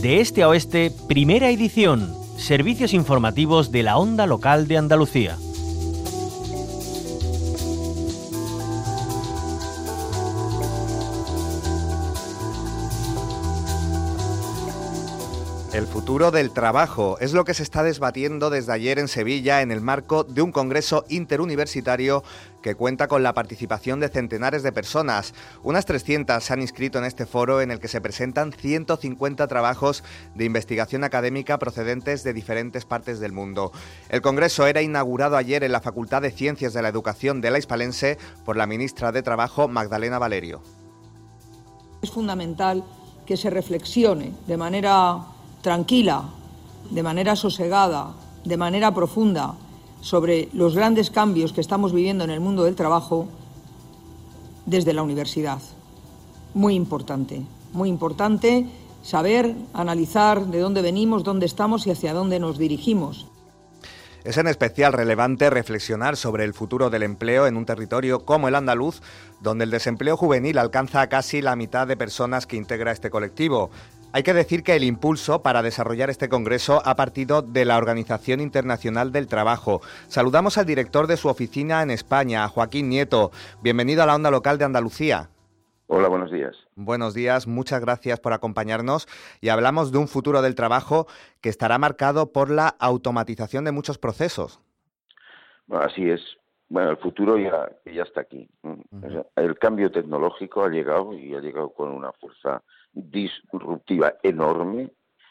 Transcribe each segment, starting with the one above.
De este a oeste, primera edición. Servicios informativos de la Onda Local de Andalucía. El futuro del trabajo es lo que se está desbatiendo desde ayer en Sevilla en el marco de un congreso interuniversitario que cuenta con la participación de centenares de personas. Unas 300 se han inscrito en este foro en el que se presentan 150 trabajos de investigación académica procedentes de diferentes partes del mundo. El congreso era inaugurado ayer en la Facultad de Ciencias de la Educación de la Hispalense por la ministra de Trabajo, Magdalena Valerio. Es fundamental que se reflexione de manera tranquila, de manera sosegada, de manera profunda, sobre los grandes cambios que estamos viviendo en el mundo del trabajo desde la universidad. Muy importante saber, analizar de dónde venimos, dónde estamos y hacia dónde nos dirigimos. Es en especial relevante reflexionar sobre el futuro del empleo en un territorio como el andaluz, donde el desempleo juvenil alcanza a casi la mitad de personas que integra este colectivo. Hay que decir que el impulso para desarrollar este congreso ha partido de la Organización Internacional del Trabajo. Saludamos al director de su oficina en España, a Joaquín Nieto. Bienvenido a la Onda Local de Andalucía. Hola, buenos días. Buenos días, muchas gracias por acompañarnos y hablamos de un futuro del trabajo que estará marcado por la automatización de muchos procesos. Bueno, así es. Bueno, el futuro ya está aquí. El cambio tecnológico ha llegado y ha llegado con una fuerza disruptiva enorme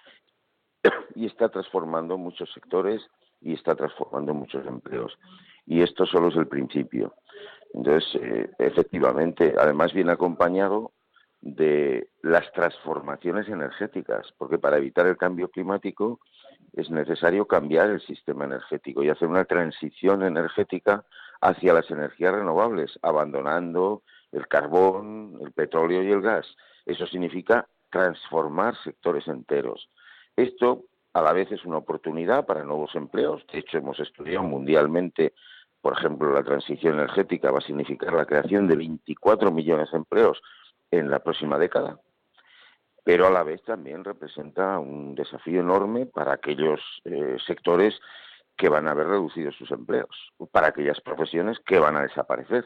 y está transformando muchos sectores y está transformando muchos empleos. Y esto solo es el principio. Entonces, efectivamente, además viene acompañado de las transformaciones energéticas, porque para evitar el cambio climático es necesario cambiar el sistema energético y hacer una transición energética hacia las energías renovables, abandonando el carbón, el petróleo y el gas. Eso significa transformar sectores enteros. Esto a la vez es una oportunidad para nuevos empleos. De hecho, hemos estudiado mundialmente, por ejemplo, la transición energética va a significar la creación de 24 millones de empleos en la próxima década. Pero a la vez también representa un desafío enorme para aquellos sectores que van a haber reducido sus empleos, para aquellas profesiones que van a desaparecer.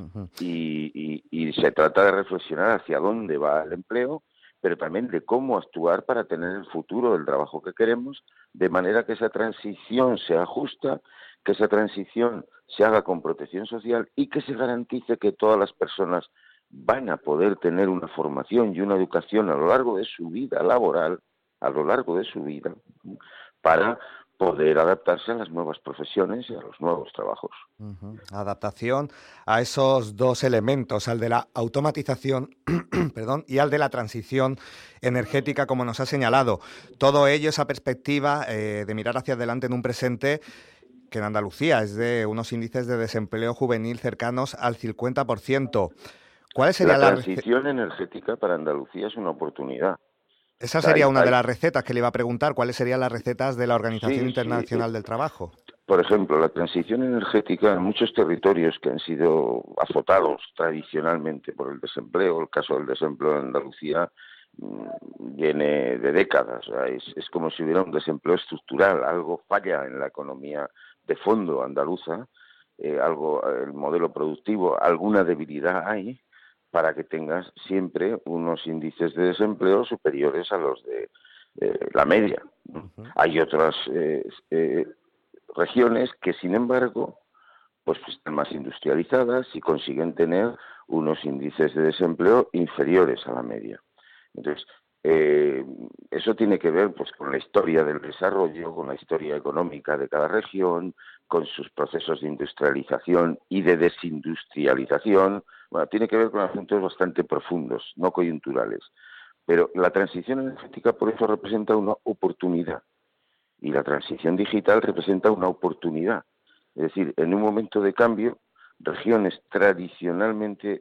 Y se trata de reflexionar hacia dónde va el empleo, pero también de cómo actuar para tener el futuro del trabajo que queremos, de manera que esa transición sea justa, que esa transición se haga con protección social y que se garantice que todas las personas van a poder tener una formación y una educación a lo largo de su vida laboral, a lo largo de su vida, para poder adaptarse a las nuevas profesiones y a los nuevos trabajos. Adaptación a esos dos elementos, al de la automatización y al de la transición energética, como nos ha señalado. Todo ello, esa perspectiva de mirar hacia adelante en un presente que en Andalucía es de unos índices de desempleo juvenil cercanos al 50%. ¿Cuál sería la transición energética para Andalucía? Es una oportunidad. Esa sería una de las recetas que le iba a preguntar. ¿Cuáles serían las recetas de la Organización Internacional del Trabajo? Por ejemplo, la transición energética en muchos territorios que han sido azotados tradicionalmente por el desempleo, el caso del desempleo en Andalucía viene de décadas. O sea, es como si hubiera un desempleo estructural, algo falla en la economía de fondo andaluza, el modelo productivo, alguna debilidad hay, para que tengas siempre unos índices de desempleo superiores a los de la media. Hay otras regiones que, sin embargo, pues están más industrializadas y consiguen tener unos índices de desempleo inferiores a la media. Entonces, eso tiene que ver pues con la historia del desarrollo, con la historia económica de cada región, con sus procesos de industrialización y de desindustrialización. Bueno, tiene que ver con asuntos bastante profundos, no coyunturales. Pero la transición energética por eso representa una oportunidad y la transición digital representa una oportunidad. Es decir, en un momento de cambio, regiones tradicionalmente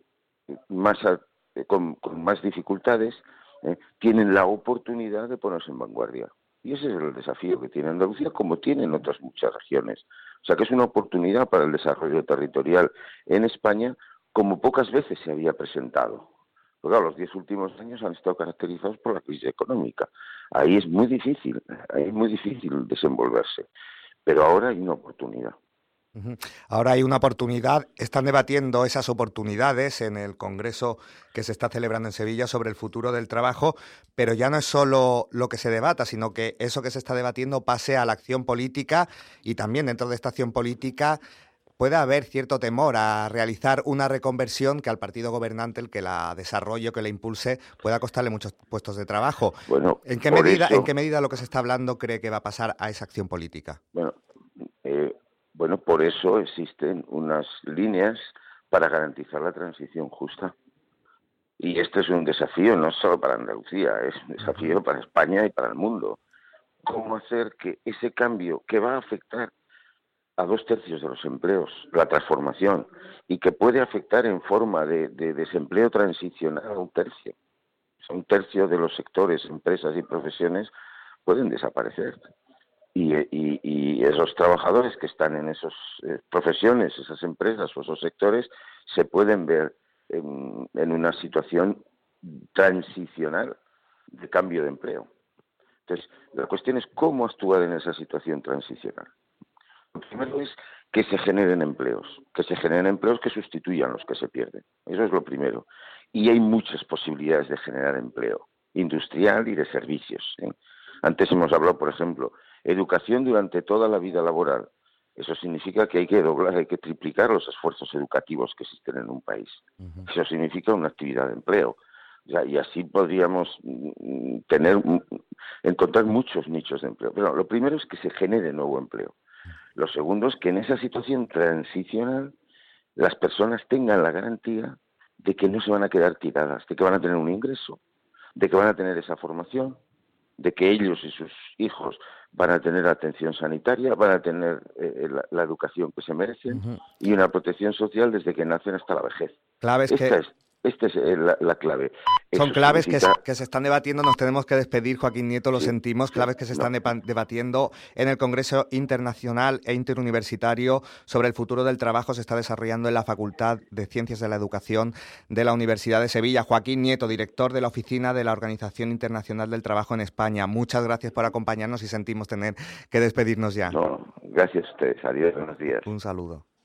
con más dificultades tienen la oportunidad de ponerse en vanguardia. Y ese es el desafío que tiene Andalucía, como tienen otras muchas regiones. O sea que es una oportunidad para el desarrollo territorial en España, como pocas veces se había presentado. Pero claro, los 10 últimos años han estado caracterizados por la crisis económica. Ahí es muy difícil desenvolverse. Pero ahora hay una oportunidad. Ahora hay una oportunidad, están debatiendo esas oportunidades en el Congreso que se está celebrando en Sevilla sobre el futuro del trabajo, pero ya no es solo lo que se debata, sino que eso que se está debatiendo pase a la acción política y también dentro de esta acción política puede haber cierto temor a realizar una reconversión que al partido gobernante, el que la desarrolle o que la impulse, pueda costarle muchos puestos de trabajo. Bueno, ¿En qué medida lo que se está hablando cree que va a pasar a esa acción política? Bueno, por eso existen unas líneas para garantizar la transición justa. Y este es un desafío no solo para Andalucía, es un desafío para España y para el mundo. ¿Cómo hacer que ese cambio que va a afectar a 2/3 de los empleos, la transformación, y que puede afectar en forma de desempleo transicional a 1/3? O sea, 1/3 de los sectores, empresas y profesiones pueden desaparecer. Y esos trabajadores que están en esas profesiones, esas empresas o esos sectores, se pueden ver en una situación transicional de cambio de empleo. Entonces, la cuestión es cómo actuar en esa situación transicional. Lo primero es que se generen empleos que sustituyan los que se pierden. Eso es lo primero. Y hay muchas posibilidades de generar empleo, industrial y de servicios, ¿eh? Antes hemos hablado, por ejemplo, educación durante toda la vida laboral. Eso significa que hay que doblar, hay que triplicar los esfuerzos educativos que existen en un país. Eso significa una actividad de empleo. O sea, y así podríamos encontrar muchos nichos de empleo. Pero lo primero es que se genere nuevo empleo. Lo segundo es que en esa situación transicional las personas tengan la garantía de que no se van a quedar tiradas, de que van a tener un ingreso, de que van a tener esa formación, de que ellos y sus hijos van a tener atención sanitaria, van a tener la educación que se merecen y una protección social desde que nacen hasta la vejez. Esta es la clave. Son claves que se están debatiendo, nos tenemos que despedir, Joaquín Nieto, lo sentimos, claves que se están debatiendo en el Congreso Internacional e Interuniversitario sobre el futuro del trabajo, se está desarrollando en la Facultad de Ciencias de la Educación de la Universidad de Sevilla. Joaquín Nieto, director de la Oficina de la Organización Internacional del Trabajo en España. Muchas gracias por acompañarnos y sentimos tener que despedirnos ya. No, gracias a ustedes. Adiós, buenos días. Un saludo.